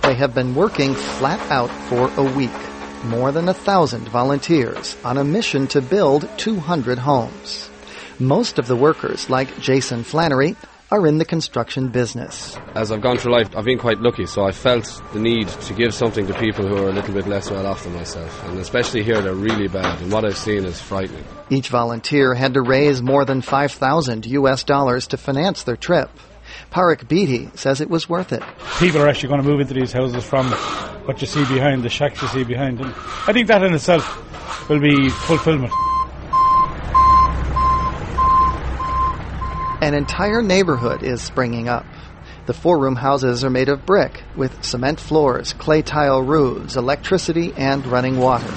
They have been working flat out for a week. More than 1,000 volunteers on a mission to build 200 homes. Most of the workers, like Jason Flannery, are in the construction business. As I've gone through life, I've been quite lucky, so I felt the need to give something to people who are a little bit less well off than myself. And especially here, they're really bad, and what I've seen is frightening. Each volunteer had to raise more than $5,000 to finance their trip. Parik Beatty says it was worth it. People are actually going to move into these houses from what you see behind, the shacks you see behind them. I think that in itself will be fulfillment. An entire neighborhood is springing up. The 4-room houses are made of brick with cement floors, clay tile roofs, electricity, and running water.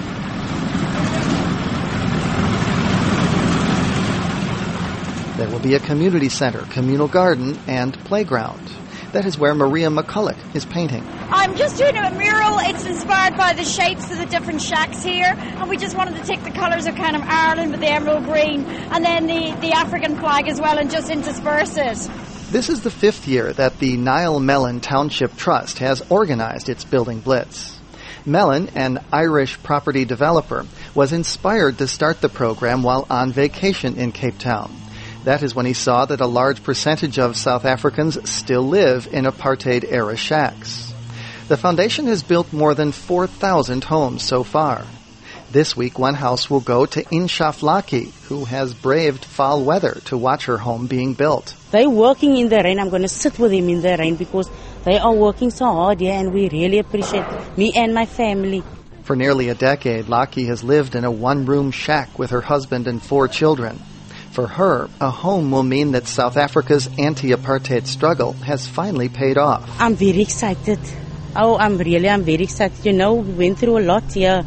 There will be a community center, communal garden, and playground. That is where Maria McCulloch is painting. I'm just doing a mural. It's inspired by the shapes of the different shacks here, and we just wanted to take the colours of kind of Ireland with the emerald green, and then the African flag as well, and just intersperse it. This is the 5th year that the Niall Mellon Township Trust has organized its Building Blitz. Mellon, an Irish property developer, was inspired to start the program while on vacation in Cape Town. That is when he saw that a large percentage of South Africans still live in apartheid-era shacks. The foundation has built more than 4,000 homes so far. This week, one house will go to Inshaf Laki, who has braved foul weather to watch her home being built. They're working in the rain. I'm going to sit with them in the rain because they are working so hard here, and we really appreciate me and my family. For nearly a decade, Laki has lived in a one-room shack with her husband and 4 children. For her, a home will mean that South Africa's anti-apartheid struggle has finally paid off. I'm very excited. I'm very excited. You know, we went through a lot here,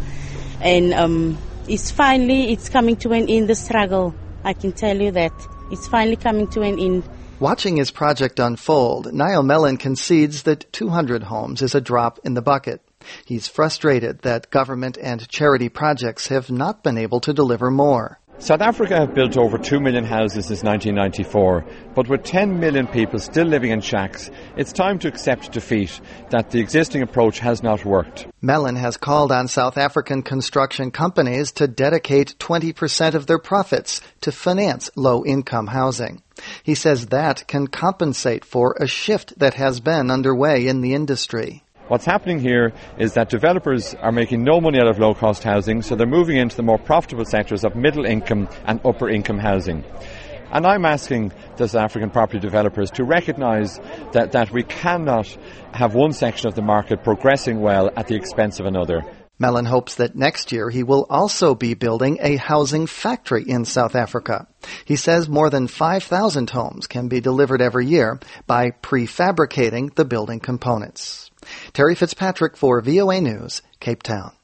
and it's coming to an end, the struggle. I can tell you that. It's finally coming to an end. Watching his project unfold, Niall Mellon concedes that 200 homes is a drop in the bucket. He's frustrated that government and charity projects have not been able to deliver more. South Africa have built over 2 million houses since 1994, but with 10 million people still living in shacks, it's time to accept defeat that the existing approach has not worked. Mellon has called on South African construction companies to dedicate 20% of their profits to finance low-income housing. He says that can compensate for a shift that has been underway in the industry. What's happening here is that developers are making no money out of low-cost housing, so they're moving into the more profitable sectors of middle-income and upper-income housing. And I'm asking the South African property developers to recognise that we cannot have one section of the market progressing well at the expense of another. Mellon hopes that next year he will also be building a housing factory in South Africa. He says more than 5,000 homes can be delivered every year by prefabricating the building components. Terry Fitzpatrick for VOA News, Cape Town.